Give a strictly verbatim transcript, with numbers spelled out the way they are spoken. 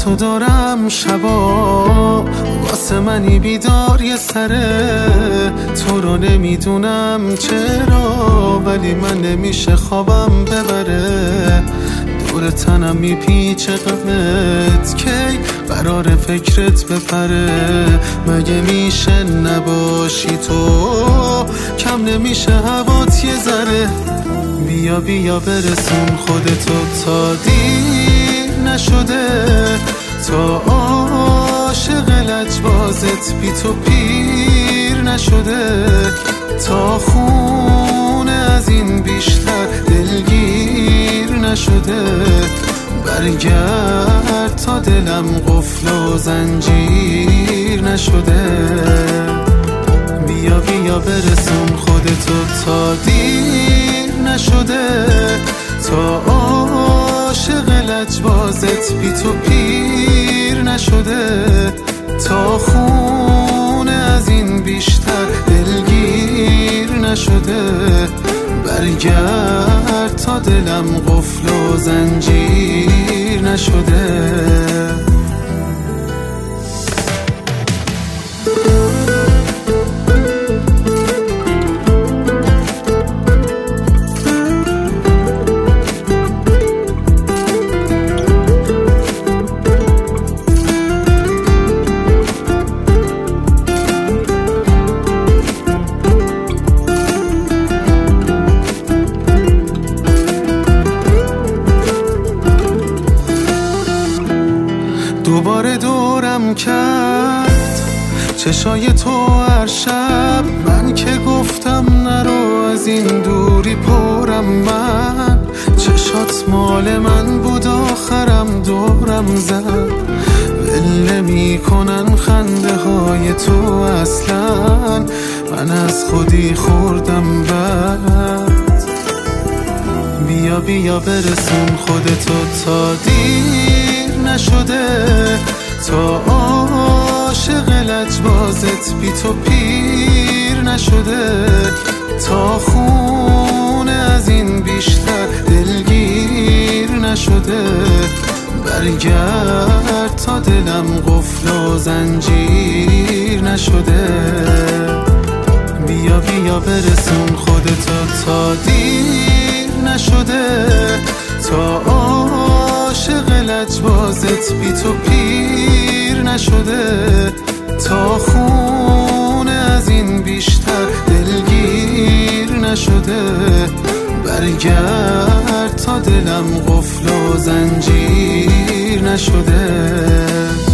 تو دارم شبا، واسه منی بیدار یه سره. تو رو نمیدونم چرا، ولی من نمیشه خوابم ببره. دور تنم میپیچه غمت، کی قرار فکرت بپره. مگه میشه نباشی تو، کم نمیشه هوات یه ذره. بیا بیا برسون خودتو تا دیر نشده، تا عاشق لجبازت بی تو پیر نشده. تا خونه از این بیشتر دلگیر نشده. برگرد تا دلم قفل و زنجیر نشده. بیا بیا برسون خودتو تا دیر نشده، تا عاشق لجبازت بی تو پیر نشده. تا خونه از این بیشتر دلگیر نشده. برگرد تا دلم قفل و زنجیر نشده. دوباره دورم کرد چشای تو هر شب. من که گفتم نرو از این دوری پرم. من چشات مال من بود، آخرم دورم زد. ول نمی کنن خنده های تو اصلا، من از خودی خوردم بد. بیا بیا برسون خودتو تا دیر نشده، تا عاشق لجبازت بی تو پیر نشده. تا خونه از این بیشتر دلگیر نشده. برگرد تا دلم قفل و زنجیر نشده. بیا بیا برسون خودتو تا دیر نشده، تا عاشق لجبازت بی تو پیر نشده. تا خونه از این بیشتر دلگیر نشده. برگرد تا دلم قفل و زنجیر نشده.